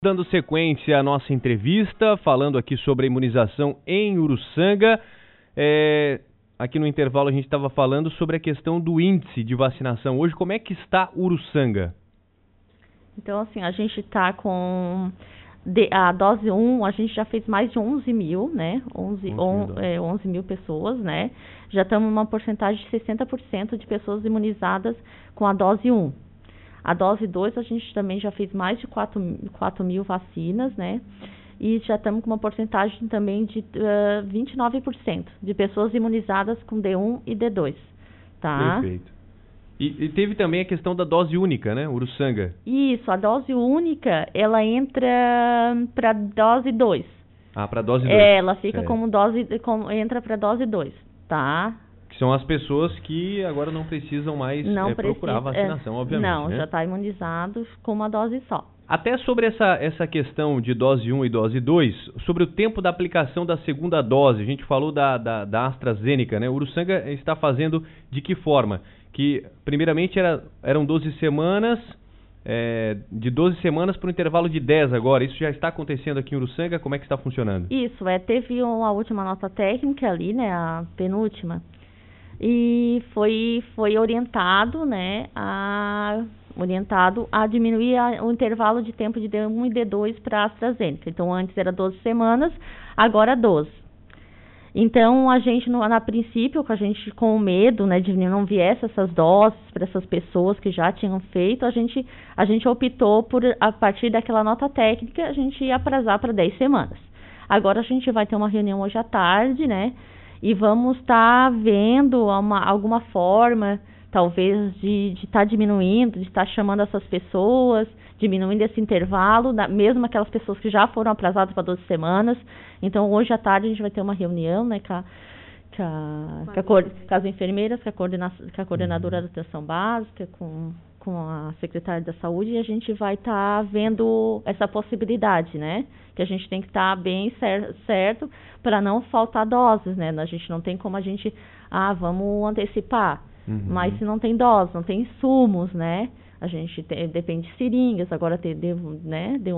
Dando sequência à nossa entrevista, falando aqui sobre a imunização em Uruçanga. Aqui no intervalo a gente estava falando sobre a questão do índice de vacinação. Hoje, como é que está Uruçanga? Então, assim, a gente está com a dose 1, a gente já fez mais de 11 mil, né? 11 mil pessoas, né? Já estamos numa porcentagem de 60% de pessoas imunizadas com a dose 1. A dose 2, a gente também já fez mais de 4 mil vacinas, né? E já estamos com uma porcentagem também de 29% de pessoas imunizadas com D1 e D2, tá? Perfeito. E teve também a questão da dose única, né, Uruçanga? Isso, a dose única, ela entra para dose 2. Ah, para dose 2. Ela fica entra para dose 2, tá? Que são as pessoas que agora não precisam mais procurar vacinação, obviamente. Não, né? Já está imunizado com uma dose só. Até sobre essa questão de dose 1 e dose 2, sobre o tempo da aplicação da segunda dose, a gente falou da AstraZeneca, né? O Uruçanga está fazendo de que forma? Que, primeiramente, eram 12 semanas, de 12 semanas para um intervalo de 10 agora. Isso já está acontecendo aqui em Uruçanga? Como é que está funcionando? Isso, teve a última nota técnica ali, né? A penúltima. E foi orientado, né, a diminuir o intervalo de tempo de D1 e D2 para a AstraZeneca. Então, antes era 12 semanas, agora 12. Então, a gente, a princípio, com medo, né, de não viesse essas doses para essas pessoas que já tinham feito, a gente optou por, a partir daquela nota técnica, a gente ia atrasar para 10 semanas. Agora, a gente vai ter uma reunião hoje à tarde, né, e vamos estar vendo alguma forma, talvez, de estar diminuindo, de estar chamando essas pessoas, diminuindo esse intervalo, mesmo aquelas pessoas que já foram atrasadas para 12 semanas. Então, hoje à tarde, a gente vai ter uma reunião, né, com as enfermeiras, com a coordenadora da atenção básica, com a secretária da saúde, e a gente vai estar vendo essa possibilidade, né? Que a gente tem que estar bem certo para não faltar doses, né? A gente não tem como vamos antecipar. Uhum. Mas se não tem doses, não tem insumos, né? A gente depende de seringas, agora deu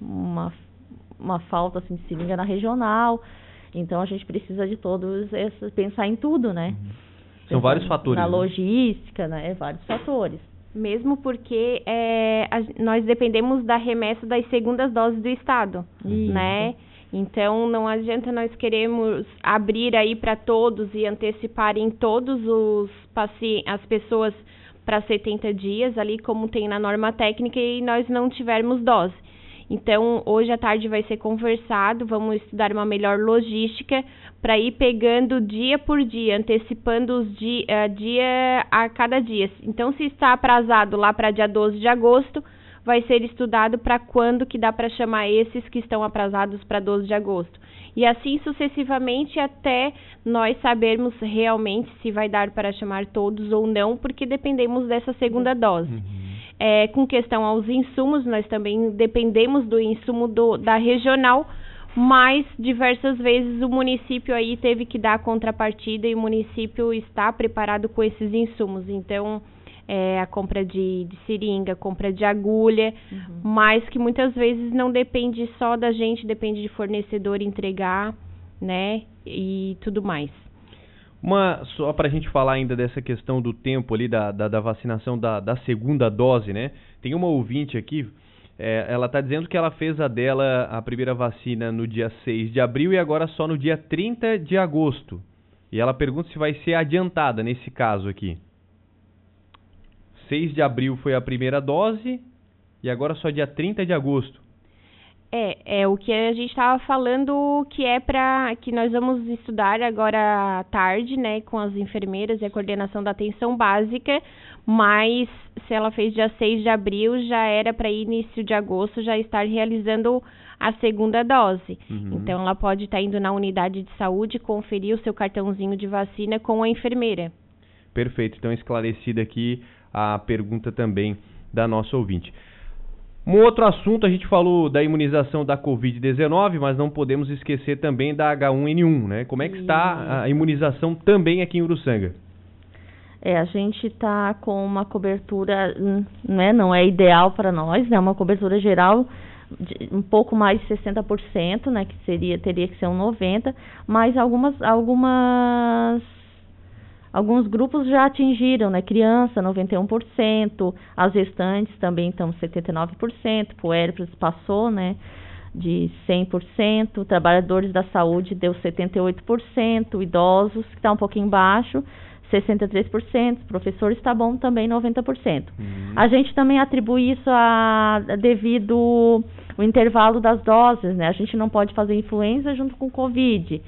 uma falta assim, de seringa na regional, então a gente precisa de pensar em tudo, né? Uhum. São vários fatores. Na logística, né? Vários fatores. Mesmo porque nós dependemos da remessa das segundas doses do Estado, né? Então, não adianta nós queremos abrir aí para todos e antecipar em todos as pessoas para 70 dias, ali como tem na norma técnica, e nós não tivermos dose. Então, hoje à tarde vai ser conversado, vamos estudar uma melhor logística para ir pegando dia por dia, antecipando os dia a cada dia. Então, se está atrasado lá para dia 12 de agosto, vai ser estudado para quando que dá para chamar esses que estão atrasados para 12 de agosto. E assim sucessivamente até nós sabermos realmente se vai dar para chamar todos ou não, porque dependemos dessa segunda dose. Com questão aos insumos, nós também dependemos do insumo da regional, mas diversas vezes o município aí teve que dar a contrapartida e o município está preparado com esses insumos. Então, a compra de seringa, compra de agulha, mas que muitas vezes não depende só da gente, depende de fornecedor entregar, né, e tudo mais. Só para a gente falar ainda dessa questão do tempo ali da vacinação da segunda dose, né? Tem uma ouvinte aqui, ela está dizendo que ela fez a primeira vacina no dia 6 de abril e agora só no dia 30 de agosto. E ela pergunta se vai ser adiantada nesse caso aqui. 6 de abril foi a primeira dose e agora só dia 30 de agosto. É o que a gente estava falando, que nós vamos estudar agora à tarde, né, com as enfermeiras e a coordenação da atenção básica, mas se ela fez dia 6 de abril, já era para início de agosto já estar realizando a segunda dose. Então, ela pode estar indo na unidade de saúde, conferir o seu cartãozinho de vacina com a enfermeira. Perfeito, então esclarecida aqui a pergunta também da nossa ouvinte. Um outro assunto, a gente falou da imunização da Covid-19, mas não podemos esquecer também da H1N1, né? Como é que está a imunização também aqui em Uruçanga? A gente está com uma cobertura, né, não é ideal para nós, né, uma cobertura geral um pouco mais de 60%, né, que teria que ser um 90%, mas alguns grupos já atingiram, né, criança 91%, as gestantes também estão 79%, puérperas passou, né, de 100%, trabalhadores da saúde deu 78%, idosos, que está um pouquinho baixo, 63%, professores está bom também 90%. A gente também atribui isso devido o intervalo das doses, né? A gente não pode fazer influenza junto com Covid.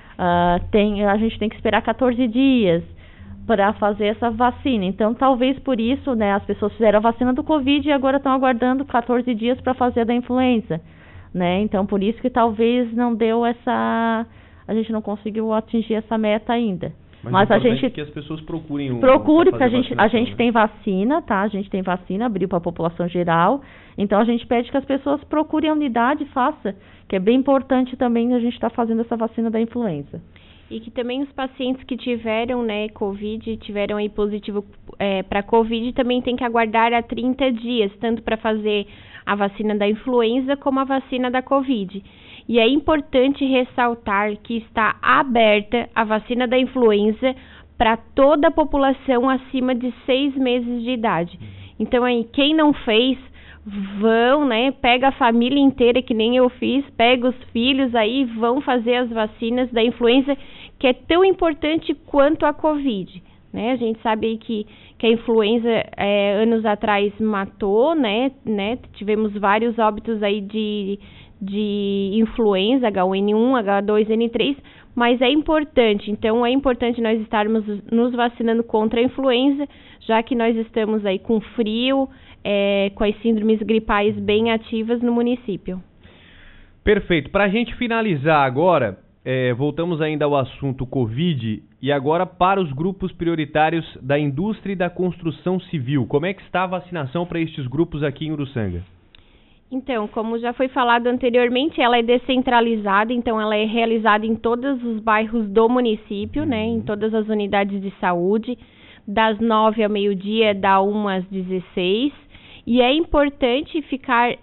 A gente tem que esperar 14 dias para fazer essa vacina. Então, talvez por isso, né, as pessoas fizeram a vacina do Covid e agora estão aguardando 14 dias para fazer a da influenza, né? Então, por isso que talvez não deu a gente não conseguiu atingir essa meta ainda. Mas a gente que as pessoas procure, porque a gente tem vacina, tá? A gente tem vacina, abriu para a população geral. Então a gente pede que as pessoas procurem a unidade e faça, que é bem importante também a gente estar fazendo essa vacina da influenza. E que também os pacientes que tiveram, né, Covid, tiveram aí positivo para Covid, também tem que aguardar há 30 dias, tanto para fazer a vacina da influenza como a vacina da Covid. E é importante ressaltar que está aberta a vacina da influenza para toda a população acima de 6 meses de idade. Então, aí, quem não fez, vão, né, pega a família inteira, que nem eu fiz, pega os filhos aí, vão fazer as vacinas da influenza, que é tão importante quanto a Covid, né? A gente sabe aí que a influenza, anos atrás, matou, né? Tivemos vários óbitos aí de influenza, H1N1, H2N3, mas é importante, então é importante nós estarmos nos vacinando contra a influenza, já que nós estamos aí com frio, com as síndromes gripais bem ativas no município. Perfeito. Para a gente finalizar agora, voltamos ainda ao assunto Covid e agora para os grupos prioritários da indústria e da construção civil. Como é que está a vacinação para estes grupos aqui em Uruçanga? Então, como já foi falado anteriormente, ela é descentralizada, então ela é realizada em todos os bairros do município, né, em todas as unidades de saúde, das 9 ao meio-dia, da 1 às 16, e é importante ficar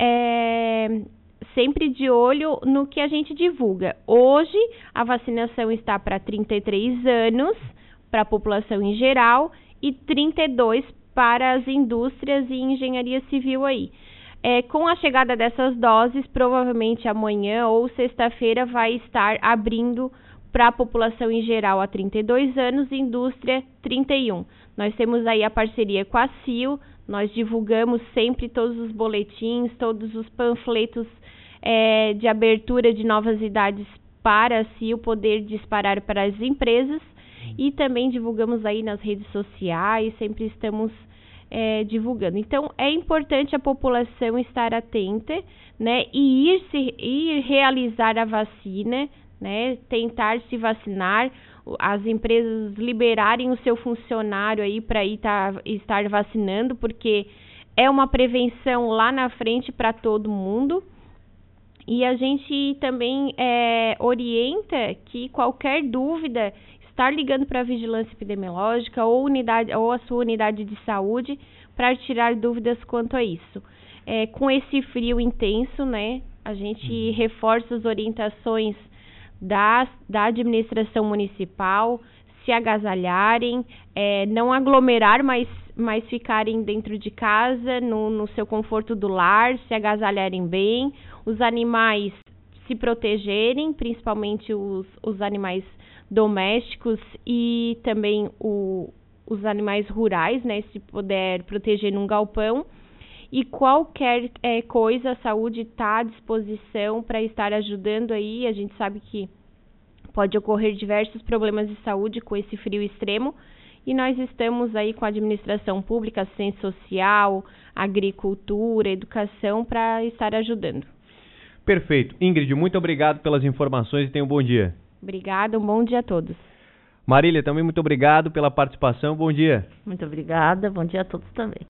sempre de olho no que a gente divulga. Hoje, a vacinação está para 33 anos, para a população em geral, e 32 para as indústrias e engenharia civil aí. Com a chegada dessas doses, provavelmente amanhã ou sexta-feira vai estar abrindo para a população em geral a 32 anos e indústria 31. Nós temos aí a parceria com a CIO, nós divulgamos sempre todos os boletins, todos os panfletos de abertura de novas idades para a CIO poder disparar para as empresas e também divulgamos aí nas redes sociais, sempre estamos divulgando. Então, é importante a população estar atenta, né, e ir realizar a vacina, né, tentar se vacinar, as empresas liberarem o seu funcionário aí para estar vacinando, porque é uma prevenção lá na frente para todo mundo. E a gente também orienta que qualquer dúvida, estar ligando para a vigilância epidemiológica ou a sua unidade de saúde para tirar dúvidas quanto a isso. Com esse frio intenso, né, a gente reforça as orientações da administração municipal, se agasalharem, não aglomerar, mas ficarem dentro de casa, no seu conforto do lar, se agasalharem bem, os animais se protegerem, principalmente os animais domésticos e também os animais rurais, né, se puder proteger num galpão. E qualquer coisa, a saúde está à disposição para estar ajudando aí. A gente sabe que pode ocorrer diversos problemas de saúde com esse frio extremo. E nós estamos aí com a administração pública, assistência social, agricultura, educação para estar ajudando. Perfeito. Ingrid, muito obrigado pelas informações e tenha um bom dia. Obrigada, um bom dia a todos. Marília, também muito obrigado pela participação. Bom dia. Muito obrigada, bom dia a todos também.